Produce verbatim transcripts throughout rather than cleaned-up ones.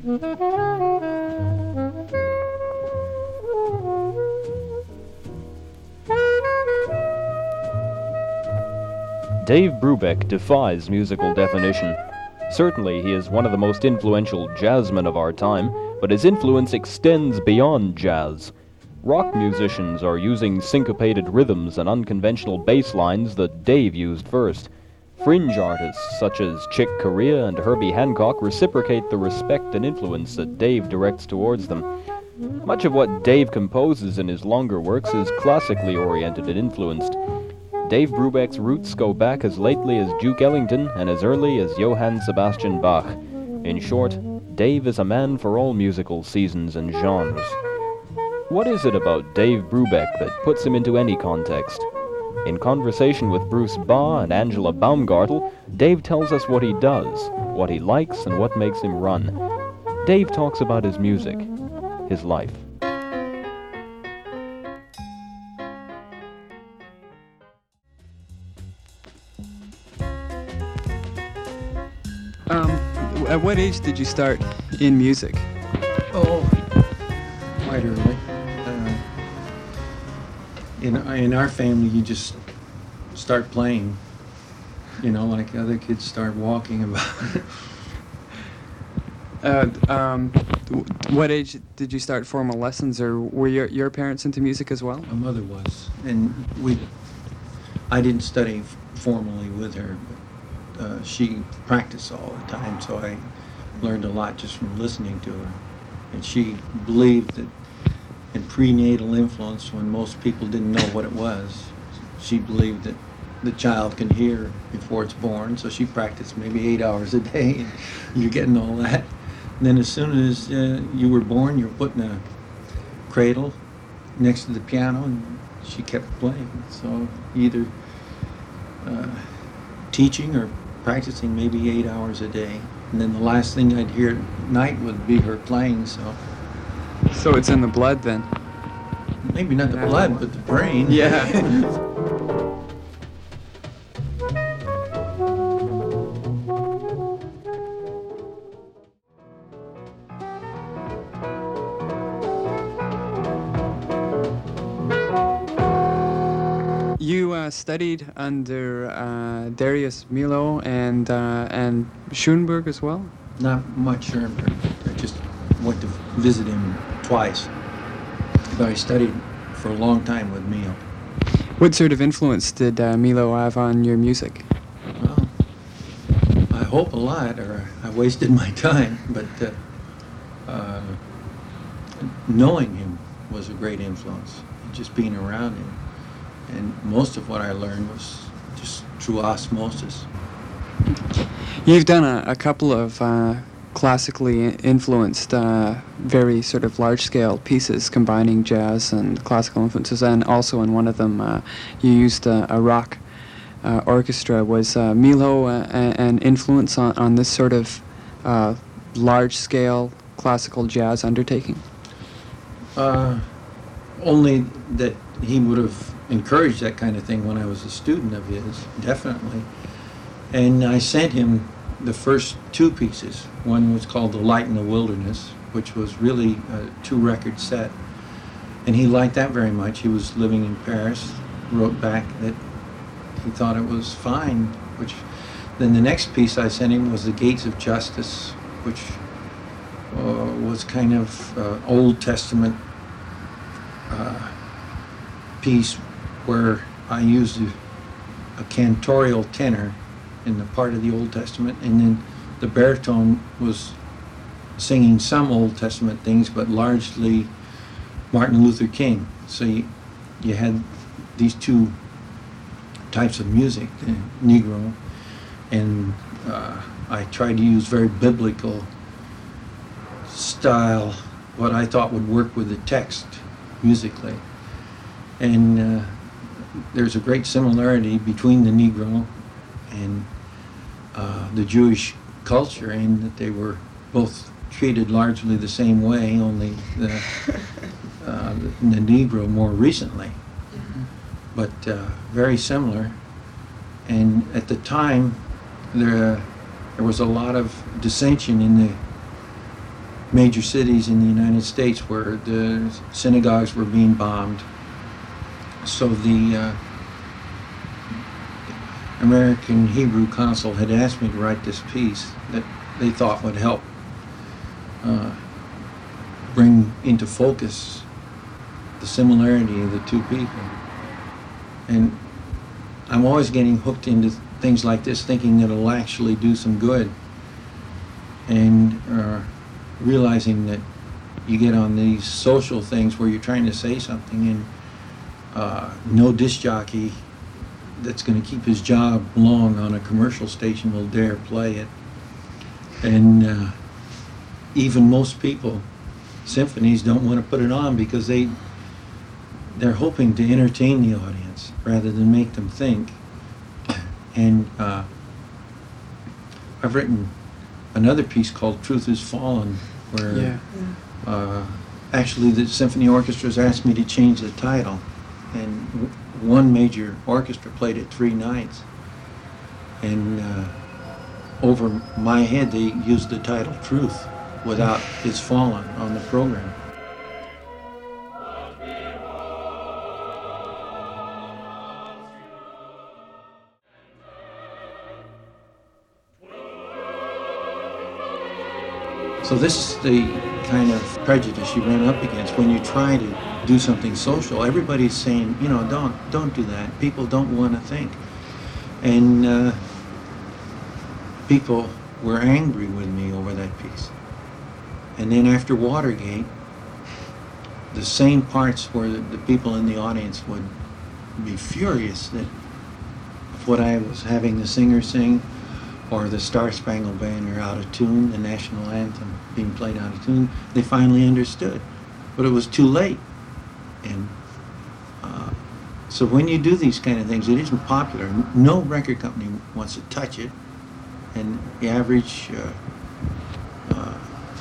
Dave Brubeck defies musical definition. Certainly, he is one of the most influential jazzmen of our time, but his influence extends beyond jazz. Rock musicians are using syncopated rhythms and unconventional bass lines that Dave used first. Fringe artists such as Chick Corea and Herbie Hancock reciprocate the respect and influence that Dave directs towards them. Much of what Dave composes in his longer works is classically oriented and influenced. Dave Brubeck's roots go back as lately as Duke Ellington and as early as Johann Sebastian Bach. In short, Dave is a man for all musical seasons and genres. What is it about Dave Brubeck that puts him into any context? In conversation with Bruce Baugh and Angela Baumgartel, Dave tells us what he does, what he likes, and what makes him run. Dave talks about his music, his life. Um, at what age did you start in music? Oh, quite early. Uh, in in our family, you just start playing. You know, like other kids start walking about. uh, um, what age did you start formal lessons, or were your your parents into music as well? My mother was, and we. I didn't study f- formally with her, but uh, she practiced all the time, so I learned a lot just from listening to her. And she believed that in prenatal influence, when most people didn't know what it was, she believed that the child can hear before it's born, so she practiced maybe eight hours a day, and you're getting all that. And then as soon as uh, you were born, you're put in a cradle next to the piano, and she kept playing. So either uh, teaching or practicing maybe eight hours a day. And then the last thing I'd hear at night would be her playing, so. So it's in the blood then? Maybe not the blood, but the brain. Yeah. You uh, studied under uh, Darius Milhaud and uh, and Schoenberg as well? Not much Schoenberg. I just went to visit him twice. But I studied for a long time with Milo. What sort of influence did uh, Milo have on your music? Well, I hope a lot, or I wasted my time. But uh, uh, knowing him was a great influence. Just being around him. And most of what I learned was just through osmosis. You've done a, a couple of uh, classically influenced, uh, very sort of large-scale pieces combining jazz and classical influences, and also in one of them uh, you used a, a rock uh, orchestra. Was uh, Milo uh, an influence on, on this sort of uh, large-scale classical jazz undertaking? Uh, only that he would have encouraged that kind of thing when I was a student of his, definitely. And I sent him the first two pieces. One was called The Light in the Wilderness, which was really a two-record set. And he liked that very much. He was living in Paris, wrote back that he thought it was fine, which then the next piece I sent him was The Gates of Justice, which uh, was kind of uh, Old Testament uh, piece where I used a, a cantorial tenor in the part of the Old Testament, and then the baritone was singing some Old Testament things, but largely Martin Luther King. So you, you had these two types of music, the Negro, and uh, I tried to use very biblical style, what I thought would work with the text musically. And uh, there's a great similarity between the Negro and uh, the Jewish culture in that they were both treated largely the same way, only the, uh, the, the Negro more recently. Mm-hmm. But uh, very similar. And at the time, there, there was a lot of dissension in the major cities in the United States where the synagogues were being bombed. So the uh, American Hebrew Council had asked me to write this piece that they thought would help uh, bring into focus the similarity of the two people. And I'm always getting hooked into things like this, thinking that it'll actually do some good, and uh, realizing that you get on these social things where you're trying to say something, and uh, no disc jockey that's going to keep his job long on a commercial station will dare play it. And uh, even most people, symphonies, don't want to put it on because they they're hoping to entertain the audience rather than make them think. And uh, I've written another piece called Truth Is Fallen, where Yeah. uh, actually the symphony orchestras asked me to change the title, and w- one major orchestra played it three nights, and uh, over my head they used the title Truth without It's Fallen on the program. So this is the kind of prejudice you run up against when you try to do something social. Everybody's saying, you know, don't don't do that. People don't want to think. And uh, people were angry with me over that piece. And then after Watergate, the same parts where the, the people in the audience would be furious that what I was having the singer sing, or the Star Spangled Banner out of tune, the national anthem being played out of tune, they finally understood. But it was too late. And uh, so when you do these kind of things, it isn't popular. No record company wants to touch it. And the average uh, uh,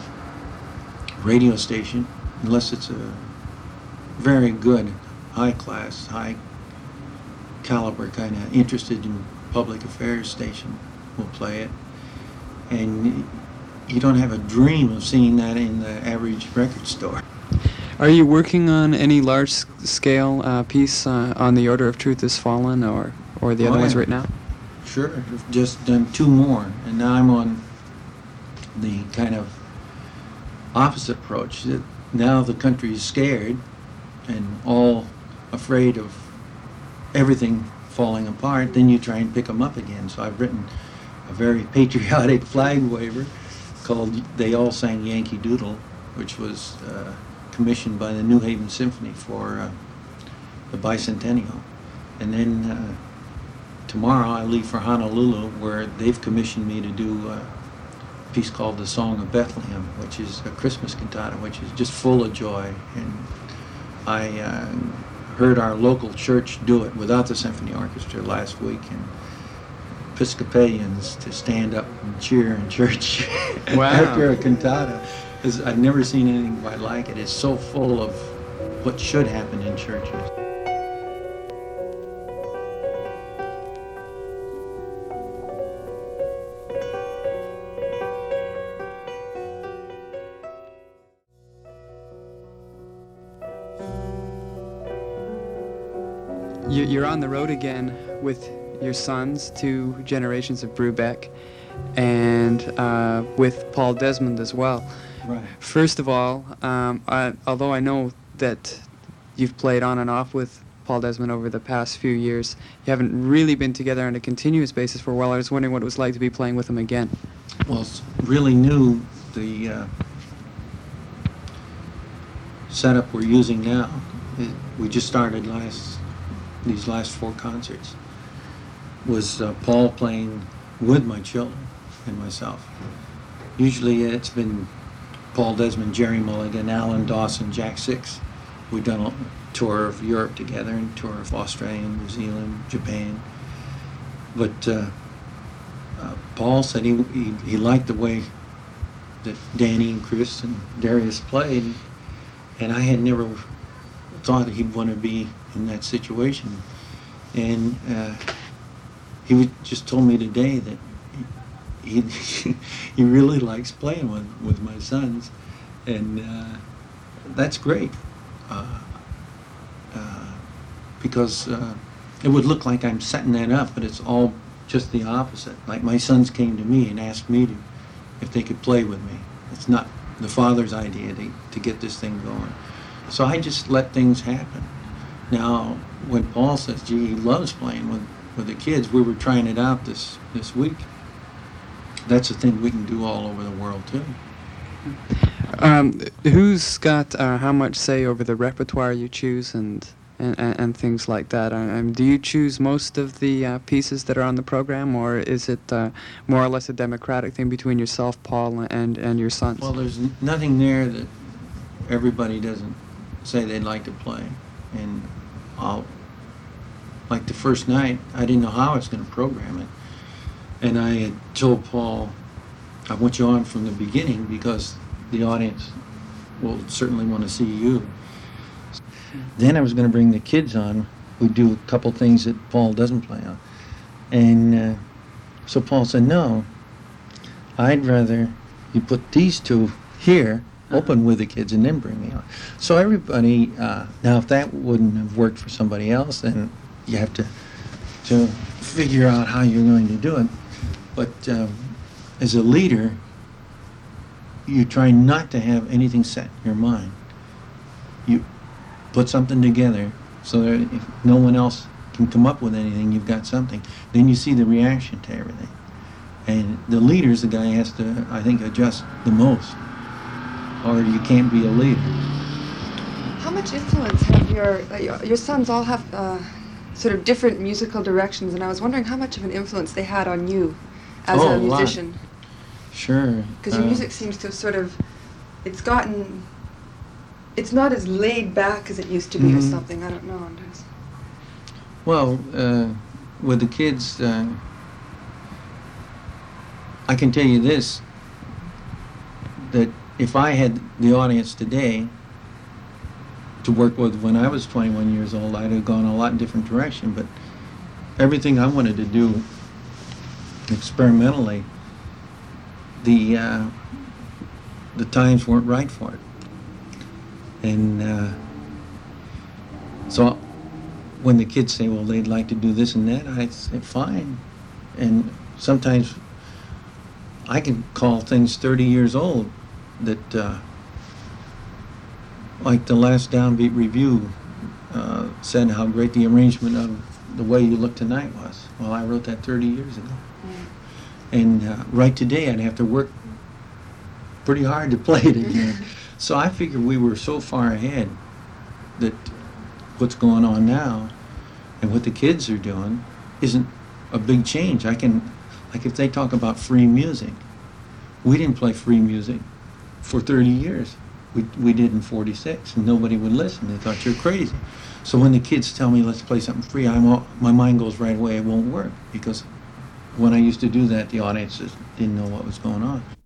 radio station, unless it's a very good, high-class, high-caliber kind of interested in public affairs station, will play it. And you don't have a dream of seeing that in the average record store. Are you working on any large-scale uh, piece uh, on the order of Truth Is Fallen, or, or the other Oh, ones yeah. right now? Sure, I've just done two more, and now I'm on the kind of opposite approach. That now the country is scared and all afraid of everything falling apart, then you try and pick them up again. So I've written a very patriotic flag waver called They All Sang Yankee Doodle, which was uh, commissioned by the New Haven Symphony for uh, the bicentennial. And then uh, tomorrow I leave for Honolulu, where they've commissioned me to do a piece called The Song of Bethlehem, which is a Christmas cantata, which is just full of joy. And I uh, heard our local church do it without the symphony orchestra last week, and Episcopalians to stand up and cheer in church Wow. after a cantata. 'Cause I've never seen anything quite like it. It's so full of what should happen in churches. You- You're on the road again with your sons, two generations of Brubeck, and uh, with Paul Desmond as well. Right. First of all, um, I, although I know that you've played on and off with Paul Desmond over the past few years, you haven't really been together on a continuous basis for a while. I was wondering what it was like to be playing with him again. Well, it's really new. The uh, setup we're using now, it, we just started last these last four concerts, was uh, Paul playing with my children and myself. Usually it's been Paul Desmond, Jerry Mulligan, Alan Dawson, Jack Six. We've done a tour of Europe together and tour of Australia, New Zealand, Japan. But uh, uh, Paul said he, he he liked the way that Danny and Chris and Darius played, and I had never thought he'd want to be in that situation. And uh, he would, just told me today that he he, he really likes playing with, with my sons, And uh, that's great. Uh, uh, because uh, it would look like I'm setting that up, but it's all just the opposite. Like my sons came to me and asked me to, if they could play with me. It's not the father's idea to, to get this thing going. So I just let things happen. Now, when Paul says, gee, he loves playing with, with the kids, we were trying it out this, this week. That's a thing we can do all over the world, too. Um, who's got uh, how much say over the repertoire you choose and and, and, and things like that? Um, do you choose most of the uh, pieces that are on the program, or is it uh, more or less a democratic thing between yourself, Paul, and, and your sons? Well, there's n- nothing there that everybody doesn't say they'd like to play. And I'll, like the first night, I didn't know how I was going to program it. And I had told Paul, I want you on from the beginning because the audience will certainly want to see you. Then I was going to bring the kids on who do a couple things that Paul doesn't play on. And uh, so Paul said, no, I'd rather you put these two here, open with the kids, and then bring me on. So everybody, uh, now if that wouldn't have worked for somebody else, then you have to, to figure out how you're going to do it. But um, as a leader, you try not to have anything set in your mind. You put something together so that if no one else can come up with anything, you've got something. Then you see the reaction to everything. And the leader's the guy who has to, I think, adjust the most, or you can't be a leader. How much influence have your, uh, your, your sons all have uh, sort of different musical directions, and I was wondering how much of an influence they had on you as Oh, a a lot. musician? Sure. Because your uh, music seems to have sort of, it's gotten, it's not as laid back as it used to be or Mhm. something, I don't know. It's- Well, uh, with the kids, uh, I can tell you this, that if I had the audience today to work with when I was twenty-one years old, I'd have gone a lot different direction. But everything I wanted to do experimentally, the uh, the times weren't right for it. And uh, so when the kids say, well, they'd like to do this and that, I say, fine. And sometimes I can call things thirty years old that, uh, like the last Downbeat Review uh, said how great the arrangement of The Way You Look Tonight was. Well, I wrote that thirty years ago. Mm. And uh, right today I'd have to work pretty hard to play it again. So I figured we were so far ahead that what's going on now and what the kids are doing isn't a big change. I can, like if they talk about free music, we didn't play free music for thirty years. We, we did in forty-six, and nobody would listen. They thought you're crazy. So when the kids tell me, let's play something free, I'm all, my mind goes right away, it won't work. Because when I used to do that, the audiences didn't know what was going on.